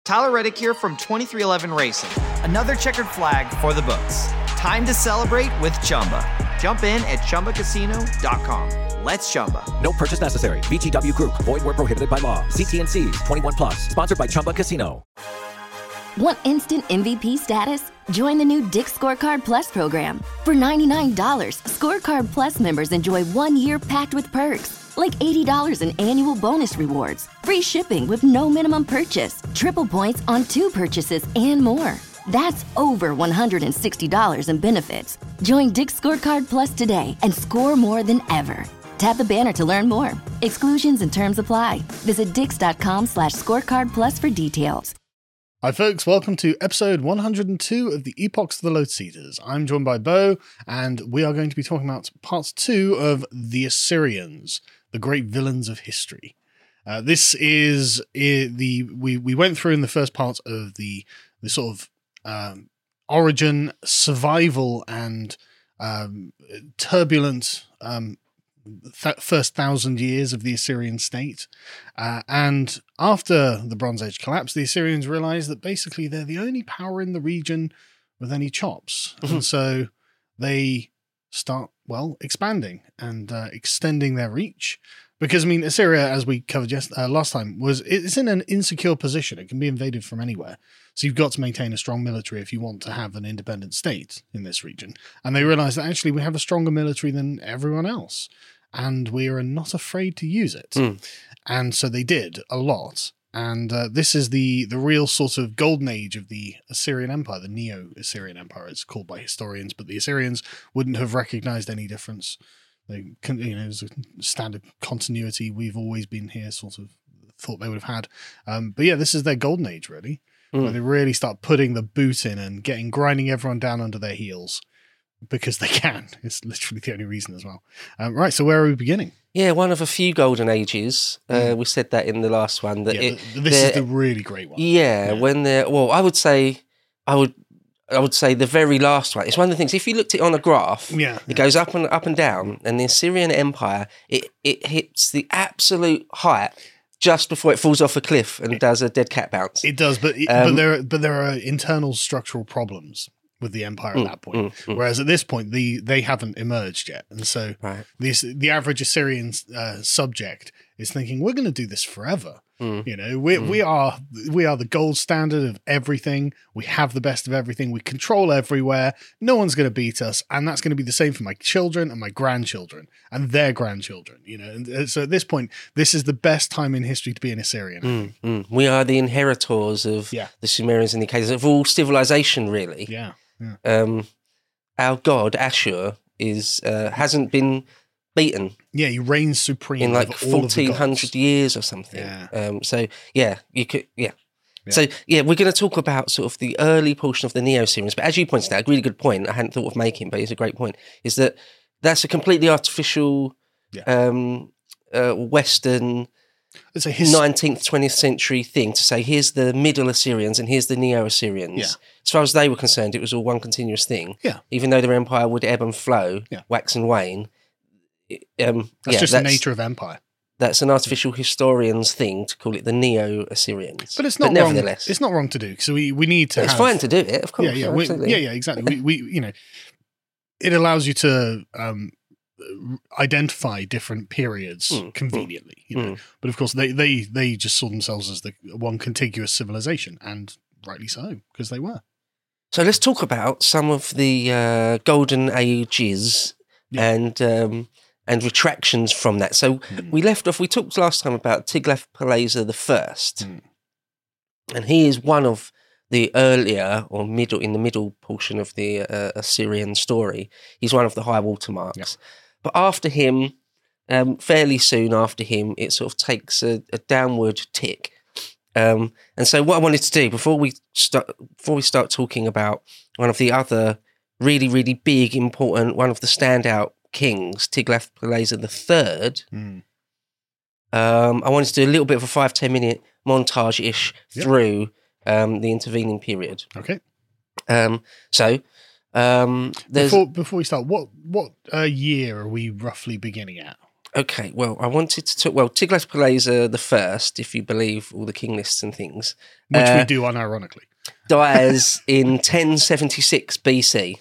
Tyler Reddick here from 2311 Racing. Another checkered flag for the books. Time to celebrate with Chumba. Jump in at ChumbaCasino.com. Let's Chumba. No purchase necessary. VGW Group. Void where prohibited by law. See T&Cs. 21 plus. Sponsored by Chumba Casino. Want instant MVP status? Join the new Dick's Scorecard Plus program. For $99, Scorecard Plus members enjoy 1 year packed with perks, like $80 in annual bonus rewards, free shipping with no minimum purchase, triple points on 2 purchases, and more. That's over $160 in benefits. Join Dick's Scorecard Plus today and score more than ever. Tap the banner to learn more. Exclusions and terms apply. Visit dix.com/scorecard plus for details. Hi folks, welcome to episode 102 of the Epochs of the Lotus Eaters. I'm joined by Bo, and we are going to be talking about part 2 of The Assyrians, the great villains of history. This is we went through in the first part of the sort of origin, survival, and turbulent first 1,000 years of the Assyrian state. And after the Bronze Age collapsed, the Assyrians realized that basically they're the only power in the region with any chops. Mm-hmm. And so they start, expanding and extending their reach. Because, Assyria, as we covered last time, it's in an insecure position. It can be invaded from anywhere. So you've got to maintain a strong military if you want to have an independent state in this region. And they realized that actually we have a stronger military than everyone else. And we are not afraid to use it. Mm. And so they did a lot. And this is the real sort of golden age of the Assyrian Empire, the Neo-Assyrian Empire, it's called by historians. But the Assyrians wouldn't have recognized any difference. It was a standard continuity. We've always been here, sort of thought they would have had. But yeah, this is their golden age, really, where they really start putting the boot in and grinding everyone down under their heels because they can. It's literally the only reason as well. Right, so where are we beginning? Yeah, one of a few golden ages. We said that in the last one. That this is the really great one. Yeah, when they're, I would say the very last one. It's one of the things, if you looked at it on a graph, it goes up and down, and the Assyrian Empire, it hits the absolute height just before it falls off a cliff and does a dead cat bounce. It does, but there are internal structural problems with the empire at that point. Whereas at this point, they haven't emerged yet. And so the average Assyrian subject is thinking, we're going to do this forever. We are the gold standard of everything. We have the best of everything. We control everywhere. No one's going to beat us, and that's going to be the same for my children and my grandchildren and their grandchildren. And so at this point, this is the best time in history to be an Assyrian. We are the inheritors of the Sumerians and the Akkadians, of all civilization, really. Yeah. Our god Ashur hasn't been beaten. Yeah, he reigns supreme in like 1,400 years or something. Yeah. So we're going to talk about sort of the early portion of the Neo-Assyrians. But as you pointed out, a really good point, I hadn't thought of making, but it's a great point, is that that's a completely artificial Western 19th, 20th century thing to say, here's the Middle Assyrians and here's the Neo-Assyrians. Yeah. As far as they were concerned, it was all one continuous thing. Yeah. Even though their empire would ebb and flow, wax and wane. That's the nature of empire. That's an artificial historian's thing to call it the Neo-Assyrians. But it's not wrong. It's not wrong to do. So we need to. It's fine to do it, of course. Yeah, exactly. we it allows you to identify different periods conveniently. But of course, they just saw themselves as the one contiguous civilization, and rightly so, because they were. So let's talk about some of the golden ages and retractions from that. So we talked last time about Tiglath-Pileser I, and he is one of the earlier or in the middle portion of the Assyrian story. He's one of the high watermarks. Yeah. But after him, fairly soon after him, it sort of takes a downward tick. And so what I wanted to do before we start talking about one of the other really, really big, important, one of the standout kings, Tiglath-Pileser III, I wanted to do a little bit of a 5-10 minute montage-ish through the intervening period. Okay. Before we start, what year are we roughly beginning at? Okay, well, I wanted to talk. Well, Tiglath-Pileser the First, if you believe all the king lists and things, Which we do unironically. dies in 1076 BC,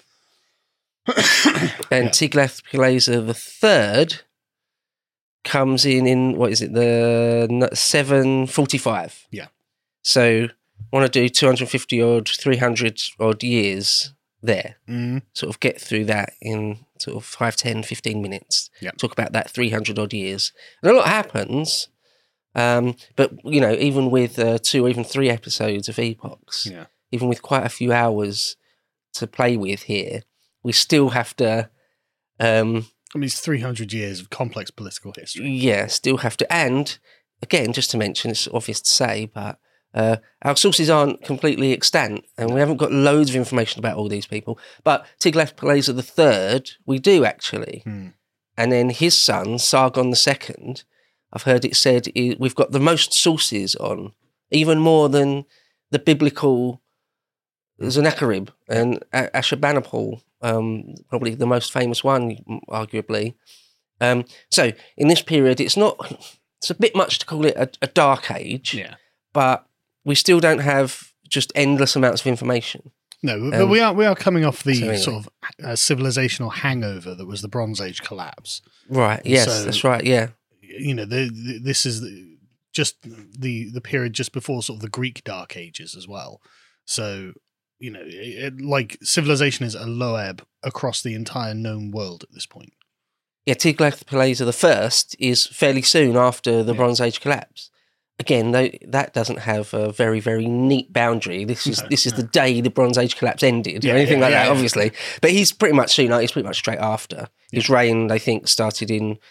and Tiglath-Pileser the Third comes in what is it, the 745? Yeah. So I want to do 250 odd, 300 odd years there. Sort of get through that in sort of 5, 10, 15 minutes. Yeah. Talk about that 300 odd years. And a lot happens, but, you know, even with 2 or even 3 episodes of Epochs, even with quite a few hours to play with here, we still have to... I mean, it's 300 years of complex political history. Yeah, still have to. And, again, just to mention, it's obvious to say, but our sources aren't completely extant, and we haven't got loads of information about all these people. But Tiglath-Pileser III, we do actually. And then his son, Sargon II, I've heard it said we've got the most sources on, even more than the biblical Sennacherib and Ashurbanipal, probably the most famous one, arguably. So in this period, it's a bit much to call it a dark age, but we still don't have just endless amounts of information. No, but we are coming off the sort of civilizational hangover that was the Bronze Age collapse. Right. Yes, So, that's right. Yeah. You know, this is just the period just before sort of the Greek Dark Ages as well. So, you know, like civilization is a low ebb across the entire known world at this point. Yeah, Tiglath-Pileser I is fairly soon after the Bronze Age collapse. Again, though, that doesn't have a very, very neat boundary. This is the day the Bronze Age collapse ended, or anything like that, obviously. But he's pretty much soon. He's pretty much straight after. His reign, I think, started in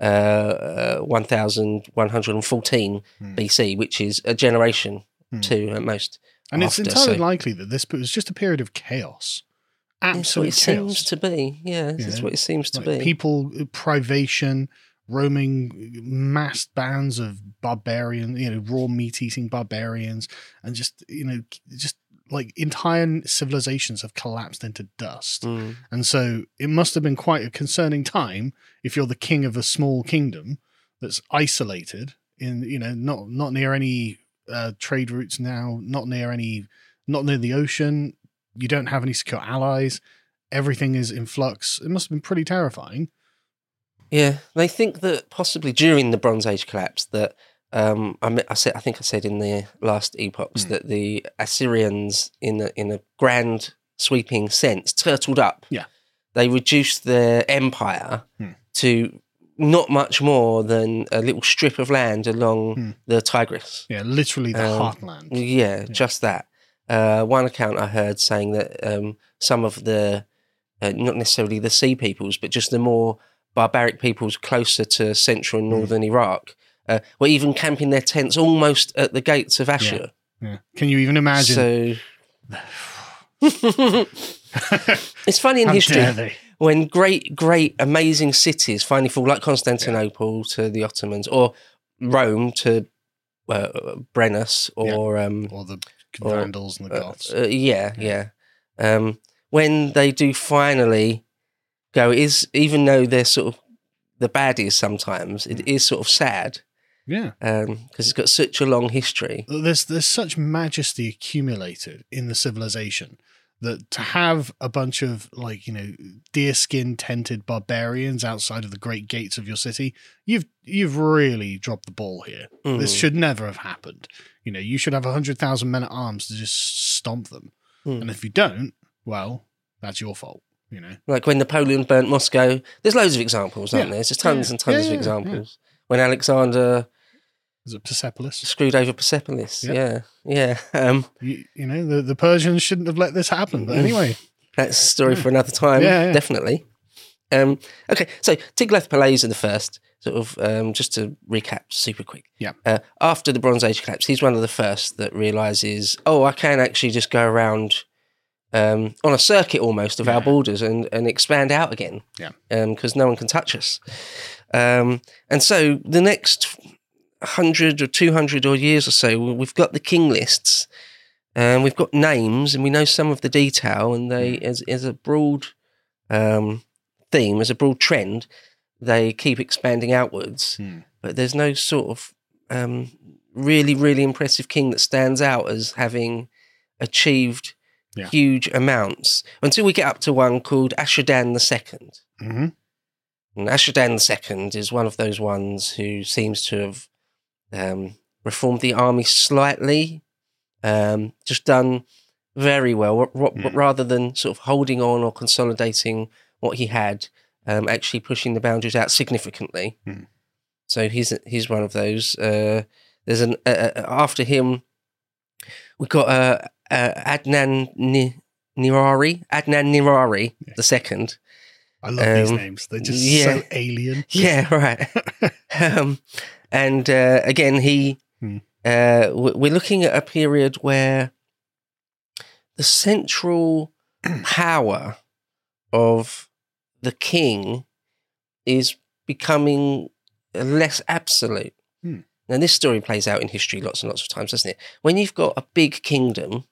1114 BC, which is a generation, 2 at most. And it's entirely likely that this was just a period of chaos. Absolute chaos. Seems to be. Yeah, that's what it seems to be. People, privation, roaming massed bands of barbarian, raw meat-eating barbarians, and just like entire civilizations have collapsed into dust. And so it must have been quite a concerning time if you're the king of a small kingdom that's isolated in, not near any trade routes now, not near the ocean. You don't have any secure allies. Everything is in flux. It must have been pretty terrifying. Yeah, they think that possibly during the Bronze Age collapse that I think I said in the last epochs that the Assyrians, in a grand sweeping sense, turtled up. Yeah, they reduced their empire to not much more than a little strip of land along the Tigris. Yeah, literally the heartland. Yeah, just that. One account I heard saying that some of the, not necessarily the sea peoples, but just the more barbaric peoples closer to central and northern Iraq were even camping their tents almost at the gates of Ashur. Yeah. Can you even imagine? So it's funny in history when great, amazing cities finally fall, like Constantinople to the Ottomans, or Rome to Brennus, or the Vandals and the Goths. When they do finally go, even though they're sort of the baddies sometimes, it is sort of sad. Yeah. Because it's got such a long history. There's such majesty accumulated in the civilization that to have a bunch of deerskin tented barbarians outside of the great gates of your city, you've really dropped the ball here. This should never have happened. You should have 100,000 men at arms to just stomp them. And if you don't, well, that's your fault. Like when Napoleon burnt Moscow, there's loads of examples, aren't there? There's just tons and tons of examples. Yeah. When Alexander was it Persepolis? Screwed over Persepolis. Yeah. The Persians shouldn't have let this happen. But anyway, that's a story for another time. Definitely. Okay, so Tiglath-Pileser I, sort of just to recap super quick. Yeah. After the Bronze Age collapse, he's one of the first that realizes, I can actually just go around on a circuit almost of our borders and expand out again. Yeah. Because no one can touch us. And so the next 100 or 200 or years or so, we've got the king lists, and we've got names, and we know some of the detail, and they, as a broad theme, as a broad trend, they keep expanding outwards, but there's no sort of really, really impressive king that stands out as having achieved huge amounts until we get up to one called Ashur-dan II. Mm-hmm. And Ashur-dan II is one of those ones who seems to have reformed the army slightly, just done very well, rather than sort of holding on or consolidating what he had, actually pushing the boundaries out significantly. So he's one of those. There's an after him, we've got Adnan Nirari II. I love these names. They're just so alien. Yeah, right. And again, we're looking at a period where the central power of the king is becoming less absolute. Now, this story plays out in history lots and lots of times, doesn't it? When you've got a big kingdom,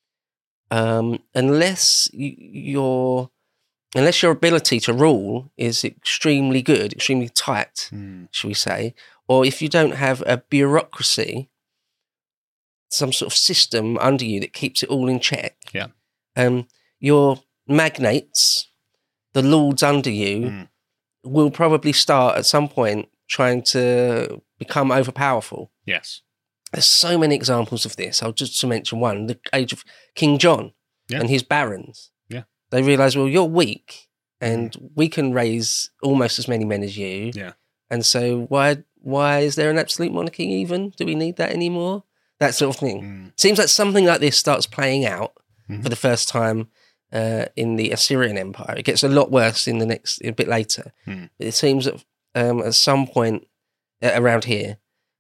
unless your ability to rule is extremely good, extremely tight, shall we say, or if you don't have a bureaucracy, some sort of system under you that keeps it all in check, your magnates, the lords under you, will probably start at some point trying to become overpowerful. Yes. There's so many examples of this. I'll just to mention one, the age of King John and his barons. Yeah. They realise, well, you're weak and we can raise almost as many men as you. Yeah. And so why is there an absolute monarchy even? Do we need that anymore? That sort of thing. Seems like something like this starts playing out for the first time in the Assyrian Empire. It gets a lot worse a bit later. It seems that at some point around here,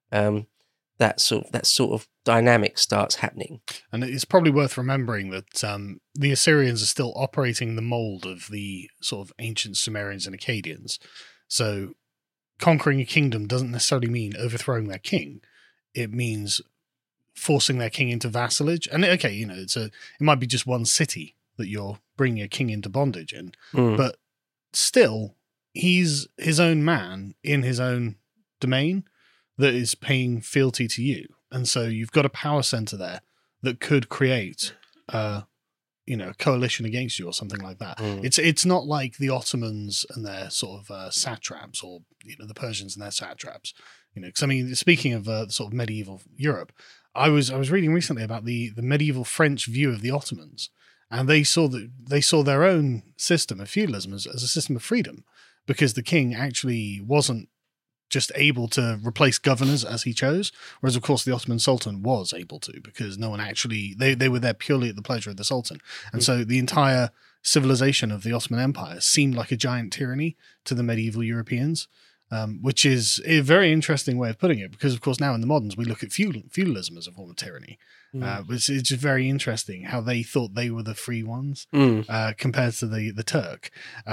that sort of dynamic starts happening. And it's probably worth remembering that the Assyrians are still operating the mold of the sort of ancient Sumerians and Akkadians. So conquering a kingdom doesn't necessarily mean overthrowing their king. It means forcing their king into vassalage. And okay, it might be just one city that you're bringing a king into bondage in, but still, he's his own man in his own domain that is paying fealty to you. And so you've got a power center there that could create a coalition against you or something like that. It's not like the Ottomans and their sort of satraps, or the Persians and their satraps. Because I mean, speaking of sort of medieval Europe, I was reading recently about the medieval French view of the Ottomans, and they saw their own system of feudalism as a system of freedom, because the king actually wasn't just able to replace governors as he chose, whereas of course the Ottoman Sultan was able to, because no one actually, they were there purely at the pleasure of the Sultan. And so the entire civilization of the Ottoman Empire seemed like a giant tyranny to the medieval Europeans, which is a very interesting way of putting it, because of course now in the moderns we look at feudalism as a form of tyranny. It's just very interesting how they thought they were the free ones compared to the Turk.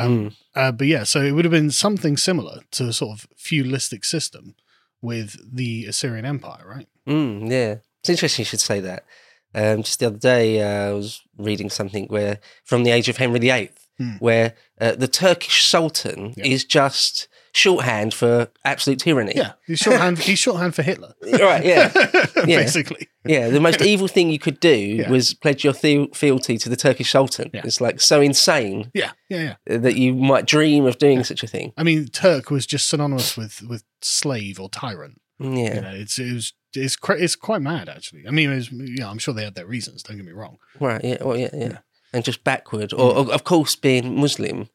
But yeah, so it would have been something similar to a sort of feudalistic system with the Assyrian Empire, right? Yeah, it's interesting you should say that. Just the other day, I was reading something where from the age of Henry VIII, where the Turkish Sultan is just shorthand for absolute tyranny. Yeah, he's shorthand for Hitler. Right, yeah. Basically. Yeah, the most evil thing you could do was pledge your fealty to the Turkish Sultan. Yeah. It's like so insane that you might dream of doing such a thing. I mean, Turk was just synonymous with slave or tyrant. Yeah. It's quite mad, actually. I mean, I'm sure they had their reasons, don't get me wrong. Right, yeah, well, yeah. And just backward. Or, of course, being Muslim.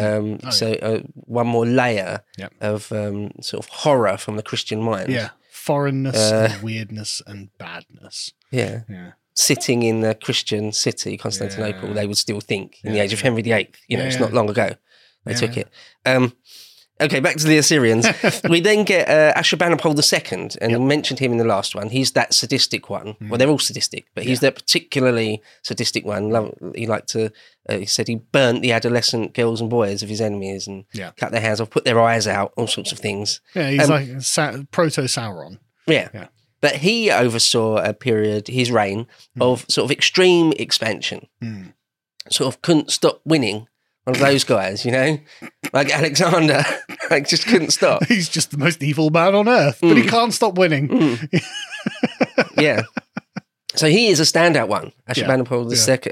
One more layer of sort of horror from the Christian mind. Yeah, foreignness, and weirdness, and badness. Yeah. Sitting in the Christian city, Constantinople, they would still think in the age of Henry VIII. It's not long ago they took it. Okay, back to the Assyrians. We then get Ashurbanipal II, and you mentioned him in the last one. He's that sadistic one. Well, they're all sadistic, but he's that particularly sadistic one. He said he burnt the adolescent girls and boys of his enemies and cut their hands off, put their eyes out, all sorts of things. Yeah, he's like proto-Sauron. Yeah. But he oversaw a period, his reign, of sort of extreme expansion. Sort of couldn't stop winning one of those guys, like Alexander, like just couldn't stop. He's just the most evil man on earth, but he can't stop winning. Yeah. So he is a standout one. Ashurbanipal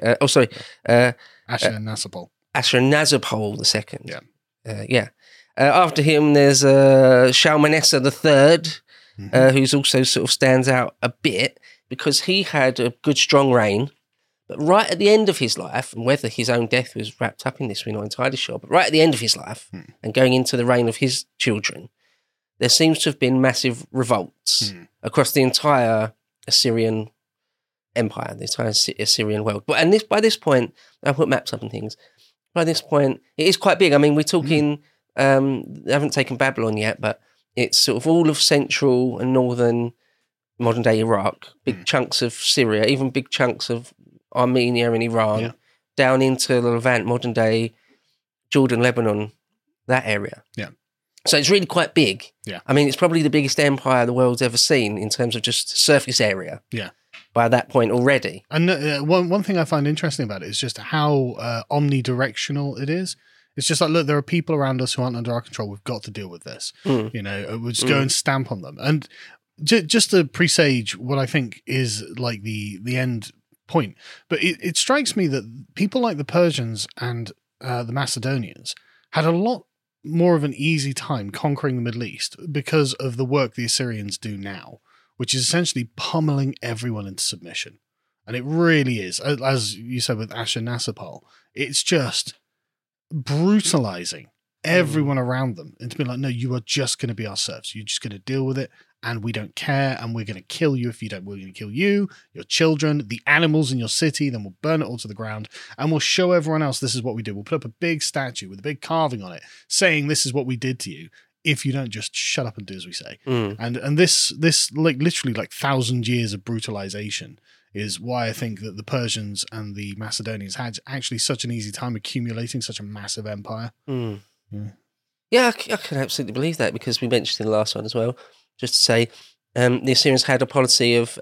II. Ashurnasirpal. Ashurnasirpal II. Yeah. After him, there's Shalmaneser III, who's also sort of stands out a bit because he had a good, strong reign. But right at the end of his life, and whether his own death was wrapped up in this, we're not entirely sure, but right at the end of his life and going into the reign of his children, there seems to have been massive revolts across the entire Assyrian empire, the entire Assyrian world. And by this point, I put maps up and things. By this point, it is quite big. I mean, we're talking, I haven't taken Babylon yet, but it's sort of all of central and northern modern-day Iraq, big chunks of Syria, even big chunks of Armenia and Iran, down into the Levant, modern-day Jordan, Lebanon, that area. Yeah. So it's really quite big. Yeah. I mean, it's probably the biggest empire the world's ever seen in terms of just surface area. Yeah. By that point already. And one thing I find interesting about it is just how omnidirectional it is. It's just like, look, there are people around us who aren't under our control. We've got to deal with this. We'll just go and stamp on them. And just to presage what I think is like the end point. But it strikes me that people like the Persians and the Macedonians had a lot more of an easy time conquering the Middle East because of the work the Assyrians do now, which is essentially pummeling everyone into submission. And it really is, as you said with Ashurnasirpal, it's just brutalizing everyone around them and to be like, no, you are just going to be our serfs. You're just going to deal with it, and we don't care, and we're going to kill you if you don't. We're going to kill you, your children, the animals in your city, then we'll burn it all to the ground, and we'll show everyone else this is what we do. We'll put up a big statue with a big carving on it saying this is what we did to you if you don't just shut up and do as we say. And this like literally like 1,000 years of brutalization is why I think that the Persians and the Macedonians had actually such an easy time accumulating such a massive empire. Yeah, I can absolutely believe that, because we mentioned in the last one as well, just to say, the Assyrians had a policy of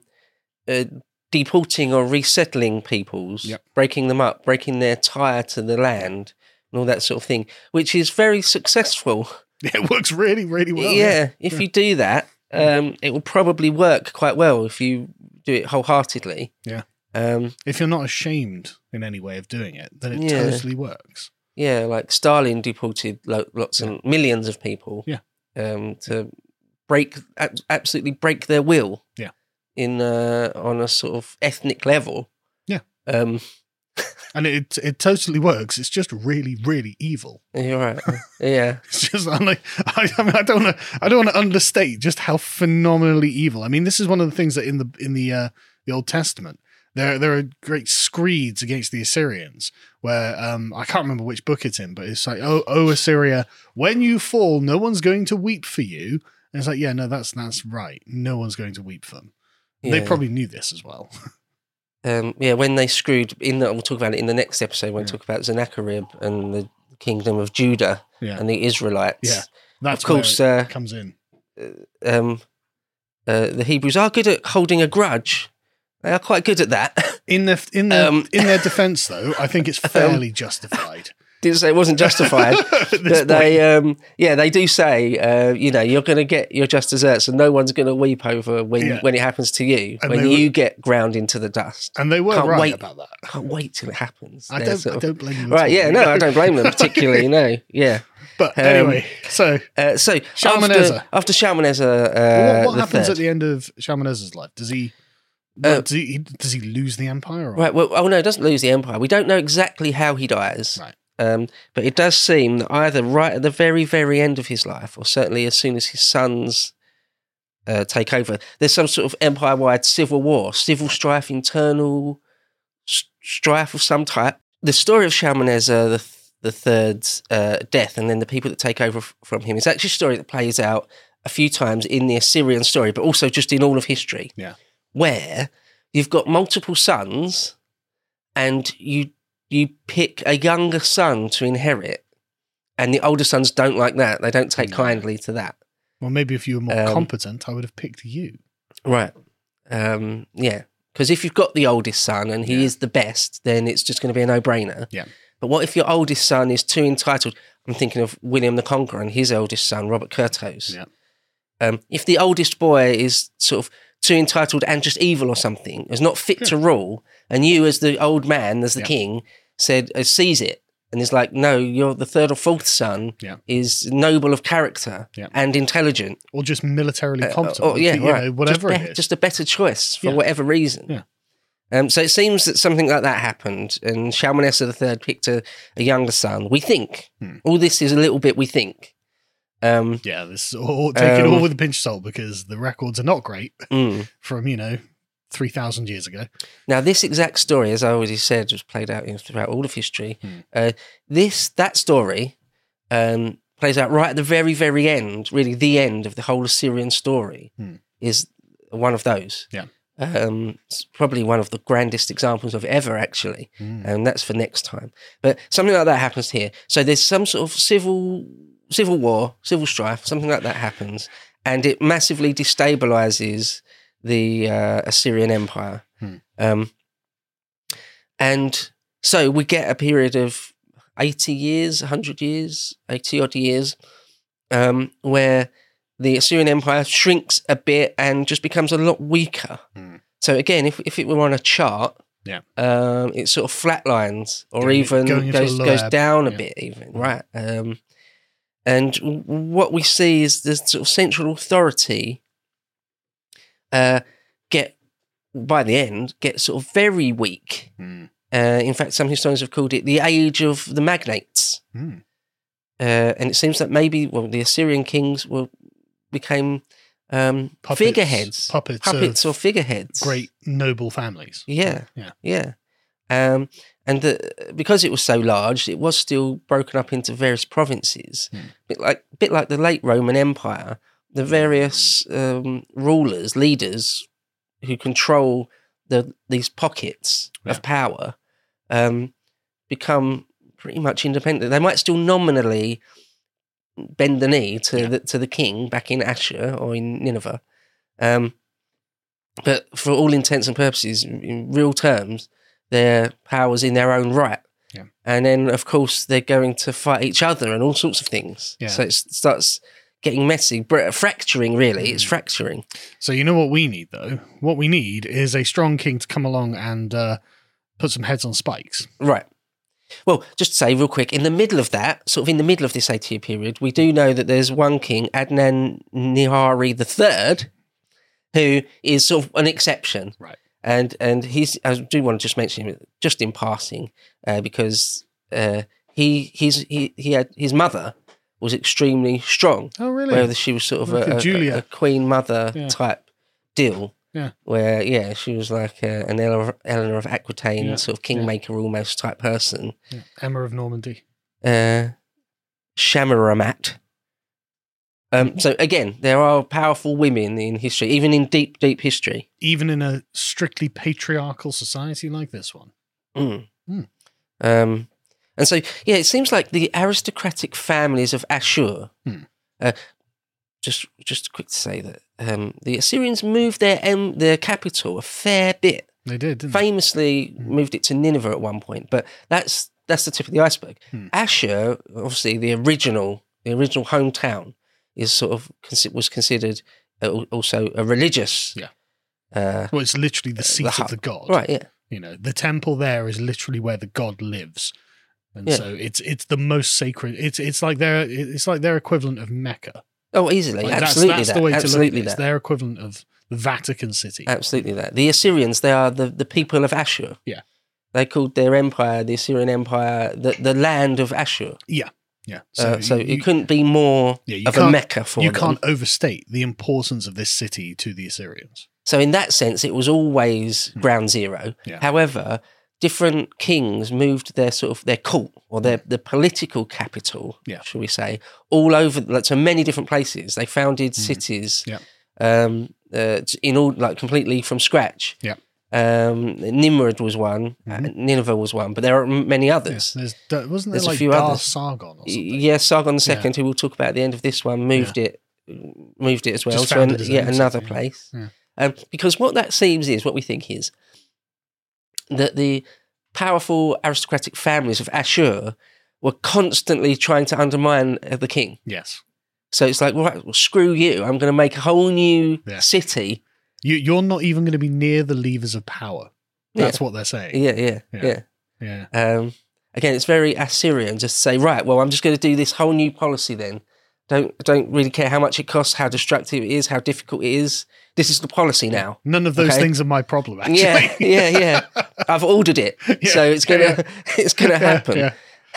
deporting or resettling peoples, breaking them up, breaking their tie to the land and all that sort of thing, which is very successful. It works really, really well. Yeah, if you do that, it will probably work quite well if you do it wholeheartedly. Yeah. If you're not ashamed in any way of doing it, then it totally works. Yeah, like Stalin deported lots and millions of people. Yeah. To absolutely break their will. Yeah. On a sort of ethnic level. Yeah. And it totally works. It's just really, really evil. You're right. Yeah. It's just I don't want to understate just how phenomenally evil. I mean, this is one of the things that in the Old Testament there are great screeds against the Assyrians where I can't remember which book it's in, but it's like, oh Assyria, when you fall, no one's going to weep for you. And it's like, yeah, no, that's right. No one's going to weep for them. Yeah. They probably knew this as well. When they screwed we'll talk about it in the next episode when we talk about Sennacherib and the kingdom of Judah and the Israelites. Yeah, that's of course where it comes in. The Hebrews are good at holding a grudge. They are quite good at that. In their defense, though, I think it's fairly justified. Didn't say it wasn't justified. But they do say, you're going to get your just desserts, and no one's going to weep over when it happens to you, and when you get ground into the dust. And they were right about that. Can't wait till it happens. I don't blame them. Right? Yeah, no, I don't blame them particularly. No, yeah. But anyway, so Shalmaneser. After Shalmaneser, what happens at the end of Shalmaneser's life? Does he lose the empire? Or? Right. Well, no, he doesn't lose the empire. We don't know exactly how he dies. Right. But it does seem that either right at the very, very end of his life, or certainly as soon as his sons take over, there's some sort of empire-wide civil war, civil strife, internal strife of some type. The story of Shalmaneser the Third's death, and then the people that take over from him, is actually a story that plays out a few times in the Assyrian story, but also just in all of history. Yeah. Where you've got multiple sons, and you pick a younger son to inherit, and the older sons don't like that. They don't take kindly to that. Well, maybe if you were more competent, I would have picked you. Right. Yeah. Because if you've got the oldest son and he is the best, then it's just going to be a no-brainer. Yeah. But what if your oldest son is too entitled? I'm thinking of William the Conqueror and his eldest son, Robert Curthose. Yeah. If the oldest boy is sort of too entitled and just evil or something, is not fit to rule, and you as the old man, as the king, sees it, and is like, no, you're the third or fourth son is noble of character and intelligent. Or just militarily competent. Or, you know, whatever it is. Just a better choice for whatever reason. Yeah. So it seems that something like that happened, and Shalmaneser III picked a younger son. We think. All this is a little bit we think. This take it all with a pinch of salt, because the records are not great from 3,000 years ago. Now, this exact story, as I already said, was played out throughout all of history. That story plays out right at the very, very end. Really, the end of the whole Assyrian story is one of those. Yeah, it's probably one of the grandest examples of ever, actually, and that's for next time. But something like that happens here. So there's some sort of civil war, civil strife, something like that happens, and it massively destabilizes the Assyrian Empire. And so we get a period of 80 years, 100 years, 80-odd years, where the Assyrian Empire shrinks a bit and just becomes a lot weaker. So again, if it were on a chart, it sort of flatlines or even goes down a bit even, right? And what we see is the sort of central authority get sort of very weak. In fact, some historians have called it the age of the magnates. And it seems that maybe the Assyrian kings became figureheads, puppets or figureheads, great noble families. Yeah. And because it was so large, it was still broken up into various provinces. Bit like the late Roman Empire, the various rulers, leaders who control these pockets of power become pretty much independent. They might still nominally bend the knee to the king back in Ashur or in Nineveh, but for all intents and purposes, in real terms, their power's in their own right. And then, of course, they're going to fight each other and all sorts of things. So it starts getting messy, fracturing, really. It's fracturing. So you know what we need, though? What we need is a strong king to come along and put some heads on spikes. Right. Well, just to say real quick, in the middle of that, sort of in the middle of this 80-year period, we do know that there's one king, Adnan Nihari III, who is sort of an exception. Right. And he's, I do want to just mention him just in passing, because his mother was extremely strong. Oh, really? Whether she was sort of a queen mother type deal. Yeah. Where, she was like an Eleanor of Aquitaine, sort of kingmaker almost type person. Yeah. Emma of Normandy. Shamaramat. So again, there are powerful women in history, even in deep, deep history. Even in a strictly patriarchal society like this one. And so, it seems like the aristocratic families of Ashur, just quick to say that the Assyrians moved their capital a fair bit. They did, didn't they? Famously moved it to Nineveh at one point, but that's the tip of the iceberg. Ashur, obviously the original hometown, is sort of was considered also a religious. Well, it's literally the seat of the god, right? Yeah. You know, the temple there is literally where the god lives, and so it's the most sacred. It's like their equivalent of Mecca. Oh, easily, like absolutely. That's the way to look at it. It's their equivalent of the Vatican City. Absolutely, that the Assyrians, they are the people of Ashur. Yeah, they called their empire, the Assyrian Empire, the land of Ashur. Yeah. So it couldn't be more of a Mecca for them. You can't overstate the importance of this city to the Assyrians. So in that sense, it was always ground zero. Yeah. However, different kings moved their court or their political capital, shall we say, all over, to many different places. They founded cities in all, completely from scratch. Yeah. Nimrod was one, Nineveh was one, but there are many others. Yeah, wasn't there a like few Dar others. Sargon or something? Yeah, Sargon II, who we'll talk about at the end of this one, moved it as well Just to founded his own another city, place. Yeah. Because what we think is that the powerful aristocratic families of Ashur were constantly trying to undermine the king. Yes. So it's like, right, well, screw you. I'm going to make a whole new city. You're not even going to be near the levers of power. That's what they're saying. Yeah. Yeah. Again, it's very Assyrian just to say, right, well, I'm just going to do this whole new policy then. Don't really care how much it costs, how destructive it is, how difficult it is. This is the policy now. None of those things are my problem, actually. Yeah. I've ordered it, so it's gonna happen.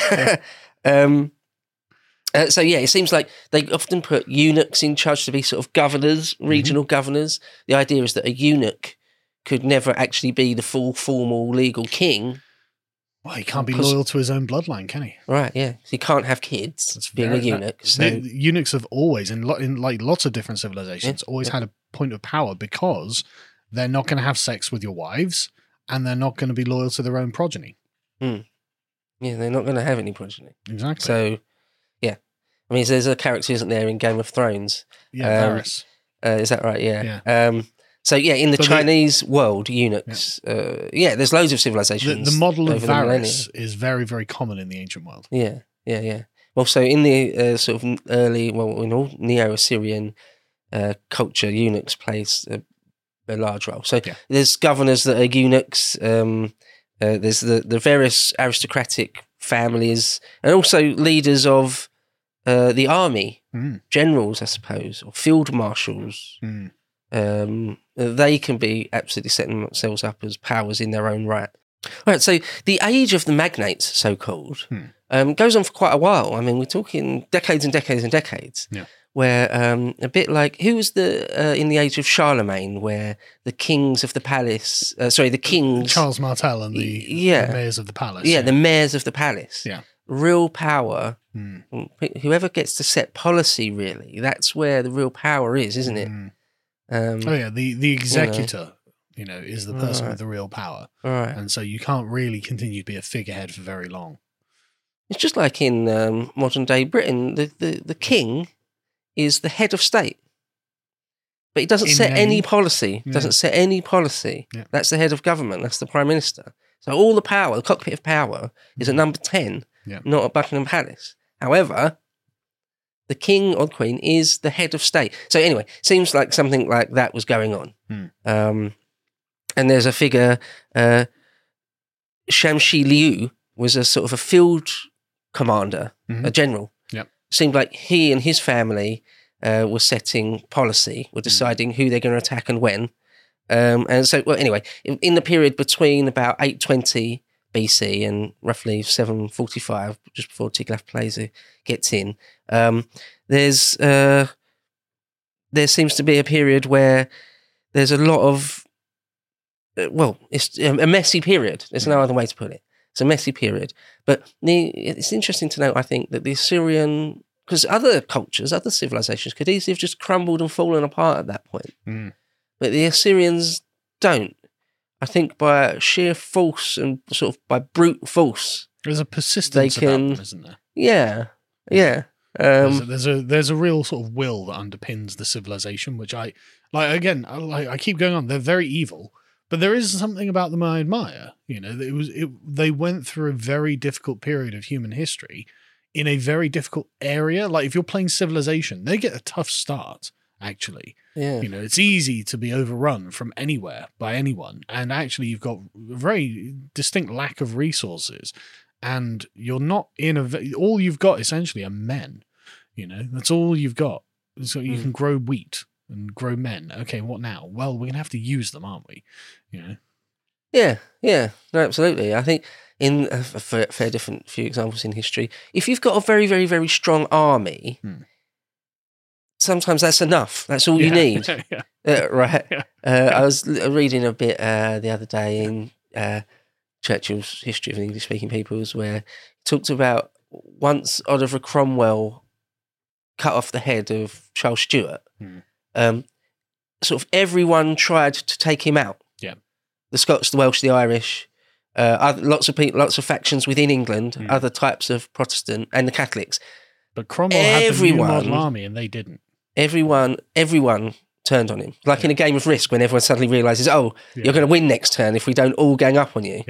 So it seems like they often put eunuchs in charge to be sort of governors, regional governors. The idea is that a eunuch could never actually be the full formal legal king. Well, he can't be loyal to his own bloodline, can he? Right, yeah. So he can't have kids being a eunuch. So. Eunuchs have always, in like lots of different civilizations, always had a point of power because they're not going to have sex with your wives and they're not going to be loyal to their own progeny. Yeah, they're not going to have any progeny. Exactly. So, yeah. I mean, there's a character, isn't there, in Game of Thrones? Yeah, Varys. Is that right? Yeah. So, in the Chinese world, eunuchs, there's loads of civilizations. The model of Varys is very, very common in the ancient world. Yeah. Well, so in the sort of early, in all Neo-Assyrian culture, eunuchs plays a large role. So there's governors that are eunuchs, there's the various aristocratic families, and also leaders of the army, generals, I suppose, or field marshals. They can be absolutely setting themselves up as powers in their own right. Right, so the age of the magnates, so-called, goes on for quite a while. I mean, we're talking decades and decades and decades, where a bit like, who was in the age of Charlemagne, where the kings of the palace, the kings... Charles Martel and the mayors of the palace. Yeah, the mayors of the palace. Yeah. Real power, whoever gets to set policy, really, that's where the real power is, isn't it? The executor, is the person with the real power. Right. And so you can't really continue to be a figurehead for very long. It's just like in modern day Britain, the king is the head of state. But he doesn't set any policy. Yeah. That's the head of government. That's the prime minister. So all the power, the cockpit of power, is at number 10, not at Buckingham Palace. However, the king or the queen is the head of state. So anyway, seems like something like that was going on. And there's a figure, Shamshi Liu was a sort of a field commander, a general. Yep. Seemed like he and his family were setting policy, were deciding who they're going to attack and when. And so, anyway, in the period between about 820 BC and roughly 745, just before Tiglath-Pileser gets in, there seems to be a period where there's a lot of, it's a messy period. There's no other way to put it. It's a messy period. But it's interesting to note, I think, that the Assyrian, because other cultures, other civilizations could easily have just crumbled and fallen apart at that point. But the Assyrians don't. I think by sheer force and sort of by brute force, there's a persistence about them, isn't there? Yeah. There's a real sort of will that underpins the civilization, which I keep going on. They're very evil, but there is something about them I admire. They went through a very difficult period of human history in a very difficult area. Like if you're playing Civilization, they get a tough start. Actually, it's easy to be overrun from anywhere by anyone, and actually you've got a very distinct lack of resources, and you're not all you've got essentially are men. That's all you've got. So you can grow wheat and grow men. Okay, what now? Well, we're gonna have to use them, aren't we? Yeah, no, absolutely. I think in a fair different few examples in history, if you've got a very, very, very strong army. Sometimes that's enough. That's all you need. Right. Yeah. I was reading a bit the other day in Churchill's History of English-Speaking Peoples, where he talked about once Oliver Cromwell cut off the head of Charles Stuart, sort of everyone tried to take him out. Yeah. The Scots, the Welsh, the Irish, lots of people, lots of factions within England, other types of Protestant, and the Catholics. But Cromwell had the new model army, and they didn't. Everyone turned on him. Like in a game of Risk, when everyone suddenly realises, you're going to win next turn if we don't all gang up on you. Yeah.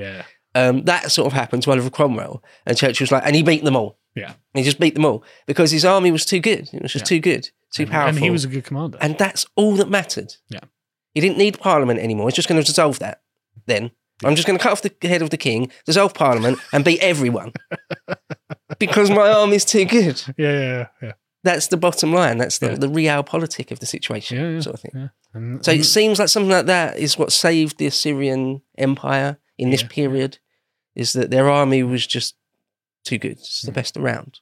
That sort of happened to Oliver Cromwell. And Churchill was like, and he beat them all. Yeah. He just beat them all because his army was too good. It was just too good, too powerful. And he was a good commander. And that's all that mattered. Yeah. He didn't need Parliament anymore. He's just going to dissolve that then. I'm just going to cut off the head of the king, dissolve Parliament, and beat everyone because my army's too good. Yeah. That's the bottom line. That's the realpolitik of the situation, sort of thing. Yeah. And, So it seems like something like that is what saved the Assyrian Empire in this period, is that their army was just too good. It's the best around.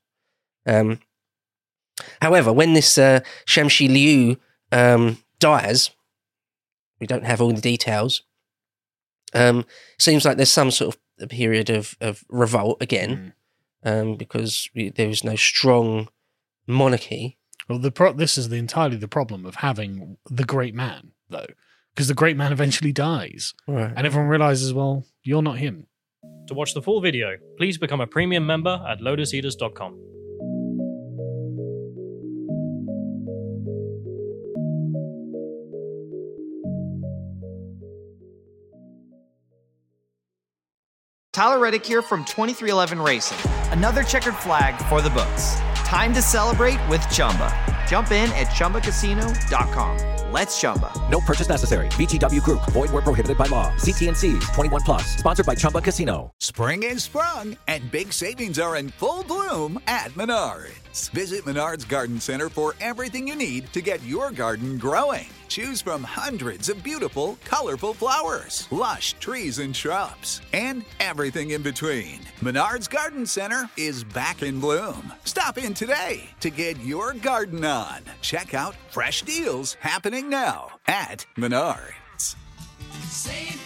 However, when this Shamshi Liu dies, we don't have all the details. Seems like there's some sort of a period of revolt again, because there was no strong monarchy. Well, this is entirely the problem of having the great man, though, because the great man eventually dies, Right. and everyone realizes, well, you're not him. To watch the full video, please become a premium member at lotuseaters.com. Tyler Reddick here from 2311 Racing. Another checkered flag for the books. Time to celebrate with Chumba. Jump in at ChumbaCasino.com. Let's Chumba. No purchase necessary. VGW Group. Void where prohibited by law. See T&Cs. 21 plus. Sponsored by Chumba Casino. Spring is sprung, and big savings are in full bloom at Menards. Visit Menards Garden Center for everything you need to get your garden growing. Choose from hundreds of beautiful, colorful flowers, lush trees and shrubs, and everything in between. Menards Garden Center is back in bloom. Stop in today to get your garden on. Check out fresh deals happening now at Menards. Save